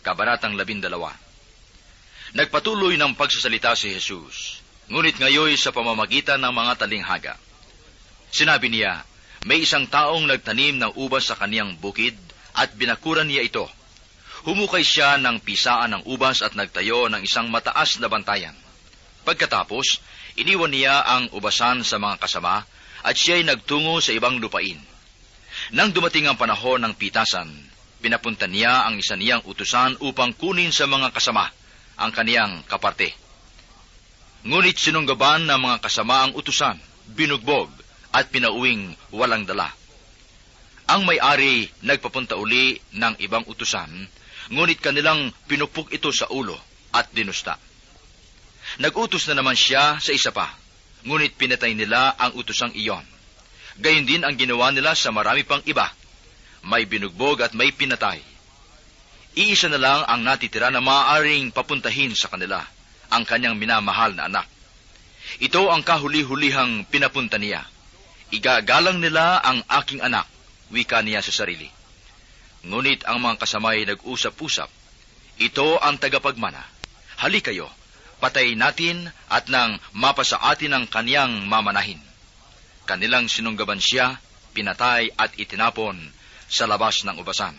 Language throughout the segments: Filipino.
Kabanatang 12. Nagpatuloy ng pagsasalita si Jesus, ngunit ngayon sa pamamagitan ng mga talinghaga. Sinabi niya, may isang taong nagtanim ng ubas sa kaniyang bukid at binakuran niya ito. Humukay siya ng pisaan ng ubas at nagtayo ng isang mataas na bantayan. Pagkatapos, iniwan niya ang ubasan sa mga kasama at siya'y nagtungo sa ibang lupain. Nang dumating ang panahon ng pitasan, pinapunta niya ang isa niyang utusan upang kunin sa mga kasama ang kaniyang kaparte. Ngunit sinunggaban ng mga kasama ang utusan, binugbog at pinauwing walang dala. Ang may-ari nagpapunta uli ng ibang utusan, ngunit kanilang pinupok ito sa ulo at dinusta. Nag-utos na naman siya sa isa pa, ngunit pinatay nila ang utusang iyon. Gayon din ang ginawa nila sa marami pang iba. May binugbog at may pinatay. Iisa na lang ang natitira na maaaring papuntahin sa kanila, ang kanyang minamahal na anak. Ito ang kahuli-hulihang pinapunta niya. Igagalang nila ang aking anak, wika niya sa sarili. Ngunit ang mga kasamay nag-usap-usap. Ito ang tagapagmana. Hali kayo, patay natin at nang mapasa atin ang kaniyang mamanahin. Kanilang sinunggaban siya, pinatay at itinapon sa labas ng ubasan.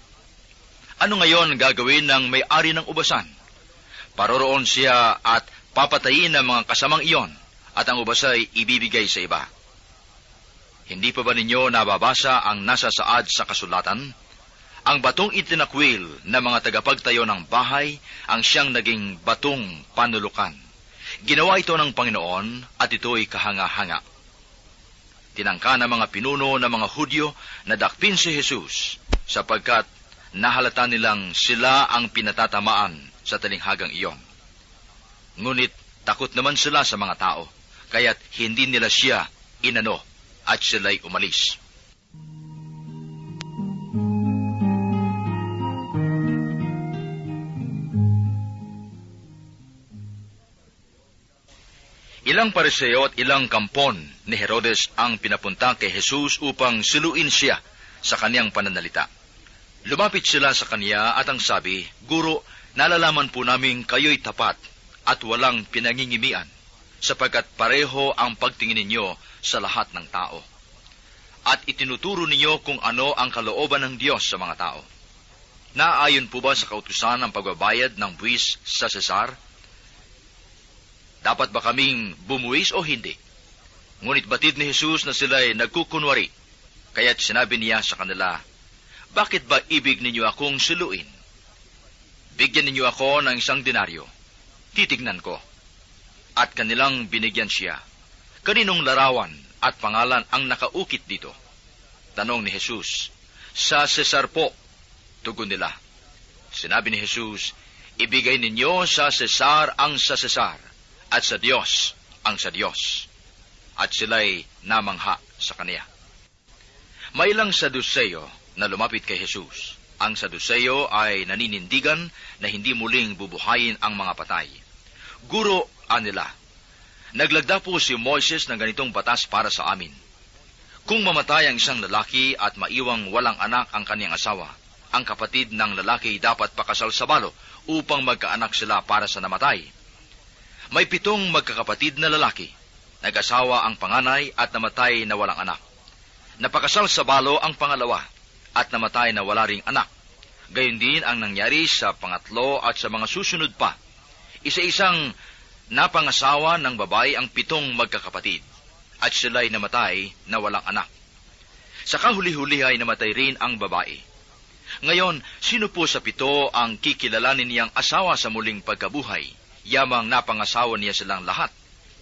Ano ngayon gagawin ng may-ari ng ubasan? Paroroon siya at papatayin ng mga kasamang iyon at ang ubasay ibibigay sa iba. Hindi pa ba ninyo nababasa ang nasa saad sa kasulatan? Ang batong itinakwil na mga tagapagtayo ng bahay ang siyang naging batong panulukan. Ginawa ito ng Panginoon at ito'y kahanga-hanga. Tinangka ng mga pinuno ng mga Hudyo na dakpin si Jesus sapagkat nahalata nilang sila ang pinatatamaan sa talinghagang iyon. Ngunit takot naman sila sa mga tao, kaya't hindi nila siya inano at sila'y umalis. Ilang Pariseo at ilang kampon ni Herodes ang pinapunta kay Jesus upang siluin siya sa kaniyang pananalita. Lumapit sila sa kaniya at ang sabi, Guro, nalalaman po namin kayo'y tapat at walang pinangingimian, sapagkat pareho ang pagtingin ninyo sa lahat ng tao. At itinuturo ninyo kung ano ang kalooban ng Diyos sa mga tao. Naaayon po ba sa kautusan ang pagbabayad ng buwis sa Cesar? Dapat ba kaming bumuwis o hindi? Ngunit batid ni Jesus na sila'y nagkukunwari, kaya't sinabi niya sa kanila, Bakit ba ibig ninyo akong siluin? Bigyan ninyo ako ng 1 denaryo. Titignan ko. At kanilang binigyan siya. Kaninong larawan at pangalan ang nakaukit dito? Tanong ni Jesus. Sa Cesar po, tugon nila. Sinabi ni Jesus, ibigay ninyo sa Cesar ang sa Cesar, at sa Diyos ang sa Diyos. At sila'y namangha sa kaniya. May ilang Saduceo na lumapit kay Jesus. Ang Saduceo ay naninindigan na hindi muling bubuhayin ang mga patay. Guro, anila, naglagda po si Moises ng ganitong batas para sa amin. Kung mamatay ang isang lalaki at maiwang walang anak ang kaniyang asawa, ang kapatid ng lalaki dapat pakasal sa balo upang magkaanak sila para sa namatay. May 7 magkakapatid na lalaki. Nag-asawa ang panganay at namatay na walang anak. Napakasal sa balo ang pangalawa at namatay na wala ring anak. Gayon din ang nangyari sa pangatlo at sa mga susunod pa. Isa-isang napangasawa ng babae ang 7 magkakapatid at sila'y namatay na walang anak. Sa kahuli-huli ay namatay rin ang babae. Ngayon, sino po sa 7 ang kikilalanin niyang asawa sa muling pagkabuhay, yamang napangasawa niya silang lahat?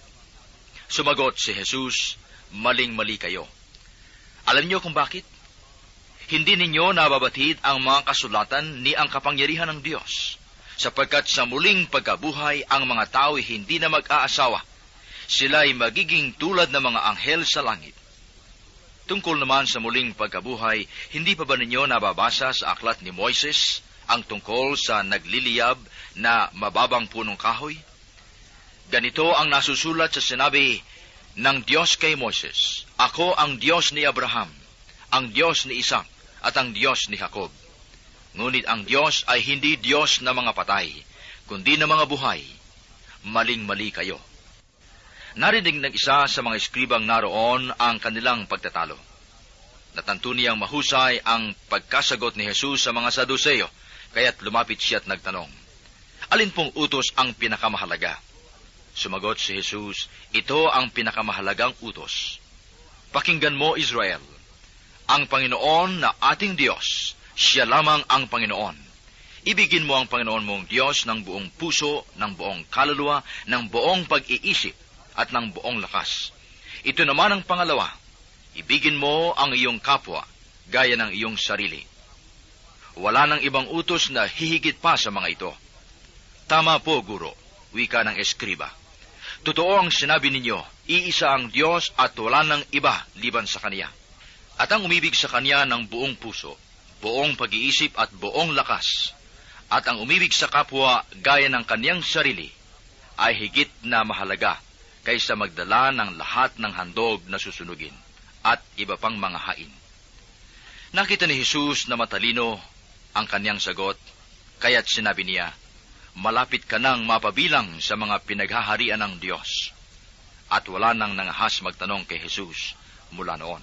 Sumagot si Jesus, maling-mali kayo. Alam niyo kung bakit? Hindi ninyo nababatid ang mga kasulatan ni ang kapangyarihan ng Diyos, sapagkat sa muling pagkabuhay ang mga tao hindi na mag-aasawa. Sila'y magiging tulad ng mga anghel sa langit. Tungkol naman sa muling pagkabuhay, hindi pa ba ninyo nababasa sa aklat ni Moises ang tungkol sa nagliliyab na mababang punong kahoy? Ganito ang nasusulat sa sinabi ng Diyos kay Moises, Ako ang Diyos ni Abraham, ang Diyos ni Isaac, at ang Diyos ni Jacob. Ngunit ang Diyos ay hindi Diyos na mga patay, kundi na mga buhay. Maling-mali kayo. Narinig ng isa sa mga eskribang naroon ang kanilang pagtatalo. Natanto niyang mahusay ang pagkasagot ni Jesus sa mga Saduseyo, kaya't lumapit siya at nagtanong, "Alin pong utos ang pinakamahalaga?" Sumagot si Jesus, "Ito ang pinakamahalagang utos. Pakinggan mo, Israel. Ang Panginoon na ating Diyos, siya lamang ang Panginoon. Ibigin mo ang Panginoon mong Diyos ng buong puso, ng buong kaluluwa, ng buong pag-iisip, at ng buong lakas. Ito naman ang pangalawa, ibigin mo ang iyong kapwa, gaya ng iyong sarili. Wala nang ibang utos na hihigit pa sa mga ito." "Tama po, Guro," wika ng eskriba. "Totoo ang sinabi ninyo, iisa ang Diyos at wala nang iba liban sa Kanya. At ang umibig sa Kanya ng buong puso, buong pag-iisip at buong lakas, at ang umibig sa kapwa gaya ng kaniyang sarili, ay higit na mahalaga kaysa magdala ng lahat ng handog na susunugin at iba pang mga hain." Nakita ni Jesus na matalino ang kaniyang sagot, kaya't sinabi niya, "Malapit ka nang mapabilang sa mga pinaghaharian ng Diyos." At wala nang nangahas magtanong kay Jesus mula noon.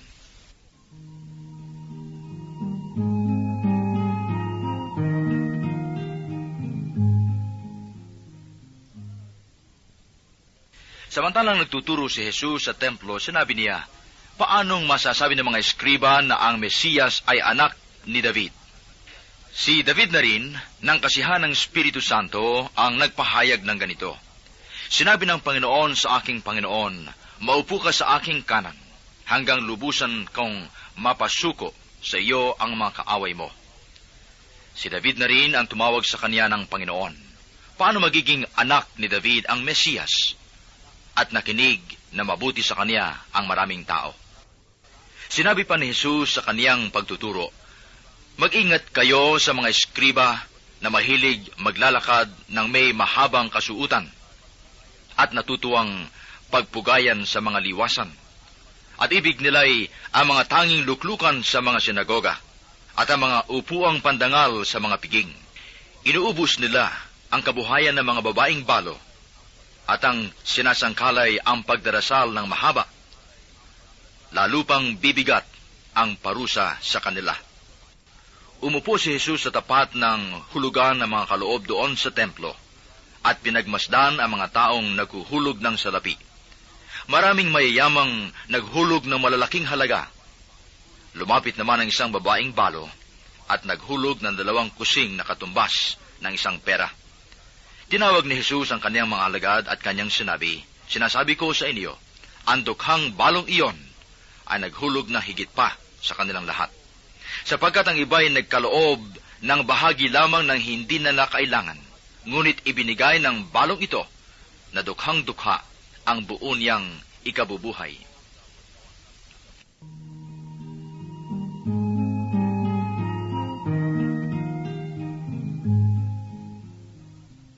Samantalang nagtuturo si Jesus sa templo, sinabi niya, "Paanong masasabi ng mga eskriba na ang Mesiyas ay anak ni David? Si David na rin, ng kasihan ng Espiritu Santo, ang nagpahayag ng ganito, Sinabi ng Panginoon sa aking Panginoon, maupo ka sa aking kanan, hanggang lubusan kong mapasuko sa iyo ang mga kaaway mo." Si David na rin ang tumawag sa kanya ng Panginoon. Paano magiging anak ni David ang Mesiyas? At nakinig na mabuti sa kanya ang maraming tao. Sinabi pa ni Jesus sa kaniyang pagtuturo, "Mag-ingat kayo sa mga eskriba na mahilig maglalakad ng may mahabang kasuutan at natutuwang pagpugayan sa mga liwasan. At ibig nila'y ang mga tanging luklukan sa mga sinagoga at ang mga upuang pandangal sa mga piging. Inuubos nila ang kabuhayan ng mga babaeng balo at ang sinasangkalay ang pagdarasal ng mahaba. Lalo pang bibigat ang parusa sa kanila." Umupo si Jesus sa tapat ng hulugan ng mga kaloob doon sa templo at pinagmasdan ang mga taong naghuhulog ng salapi. Maraming mayayamang naghulog ng malalaking halaga. Lumapit naman ang isang babaeng balo at naghulog ng 2 kusing na katumbas ng isang pera. Tinawag ni Jesus ang kaniyang mga alagad at kaniyang sinabi, "Sinasabi ko sa inyo, ang dukhang balong iyon ay naghulog na higit pa sa kanilang lahat. Sapagkat ang iba'y nagkaloob ng bahagi lamang ng hindi na nakailangan, ngunit ibinigay ng balong ito na dukhang-dukha ang buo niyang ikabubuhay."